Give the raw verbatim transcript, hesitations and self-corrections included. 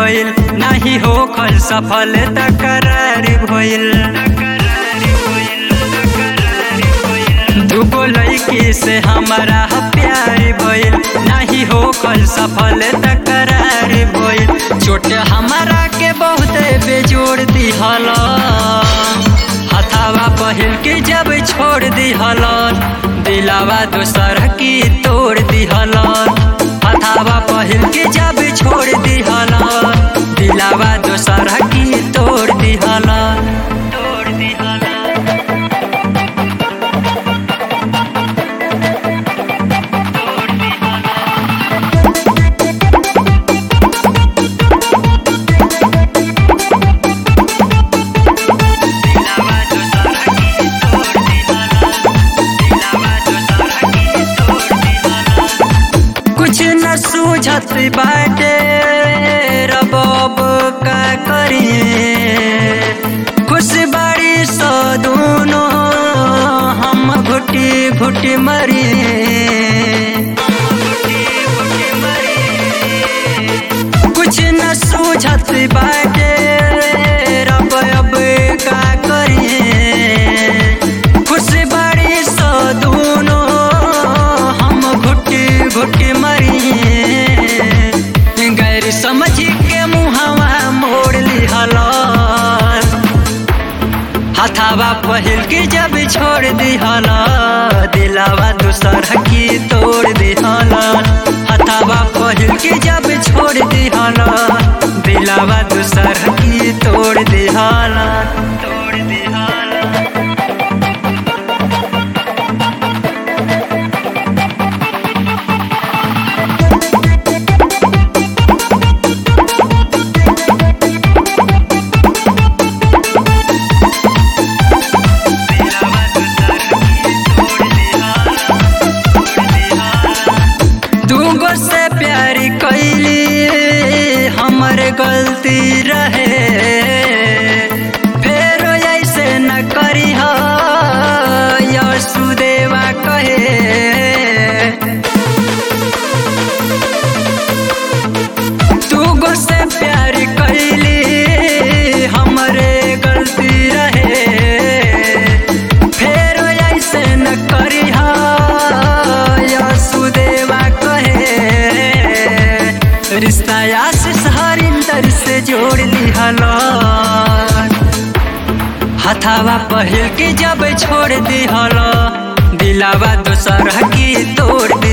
भइल, नाही होखल सफल तकरार भइल। दुगो लड़की से हमारा प्यार भइल, नाही होखल सफल तकरार भइल। चोट हमारा के बहुत बेजोड़ दिहल, हथावा पहिल के जब छोड़ दिहल, दिलावा दोसर की तोड़ दिहल। हथावा पहिल के जब छोड़ दिहल, दिलावा दोसर की तोड़ दिहल, तोड़ दिहल। कुछ न सूझत बाटे रबाब का करिए, खुश बाड़ी सो दोनों हम घुटी घुटी मरिए। कुछ न सूझत बाटे रबाब का करिए, खुश बाड़ी सो दोनों हम घुटी घुटी मरिए। गैर समझ के मुहवा मोड़ लिहल, हथावा पहिल के जब छोड़ दिहल, दिलावा दूसर की तोड़ दिहल। हथावा पहिल के जब छोड़ दिहल, दिलावा दूसर की तोड़ दिहल, तोड़ दिहल। दूगो से प्यारी कैली हमर गलती रहे, फेर ऐसे न करी हो यशुदेवा कहे। दूगो से प्यारी कैली हमरे गलती रहे, फेर ऐसे न करी हो यशुदेवा कहे। रिश्ता आशीष हरिंदर से जोड़ दिहल, हथावा पहिल के जब छोड़ दिहल, दिलावा दोसर की तोड़